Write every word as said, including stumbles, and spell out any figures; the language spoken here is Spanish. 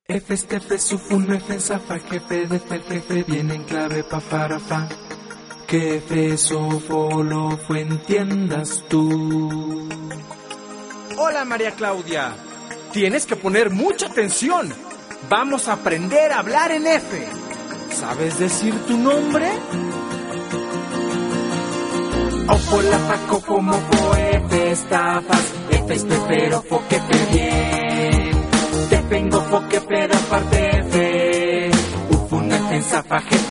F, F, Sufun, F, Zafa, jefe de F, jefe, viene en clave pa para fa. Que F, Sofo, lo fue, entiendas tú. Hola María Claudia, tienes que poner mucha atención. Vamos a aprender a hablar en F. ¿Sabes decir tu nombre? Ofo, la fa, cofo, mofo, F, estafas, F, espero, fo, que te bien. Te vengo, fo, que peda, parte F. Ufun, F, Zafa, jefe,